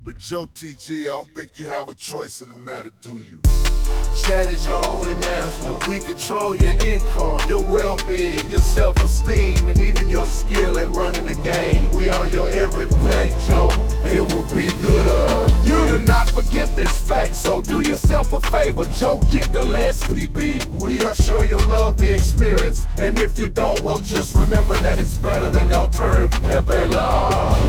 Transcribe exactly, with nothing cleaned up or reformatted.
But Joe T G, I don't think you have a choice in the matter, do you? Chat is your only master. We control your income, your well-being, your self-esteem, and even your skill at running the game. We are your everything, Joe. It will be good of you to not forget this fact. So do yourself a favor, Joe, get the last P B. We are sure you'll love the experience. And if you don't, well, just remember that it's better than your turn. F L R.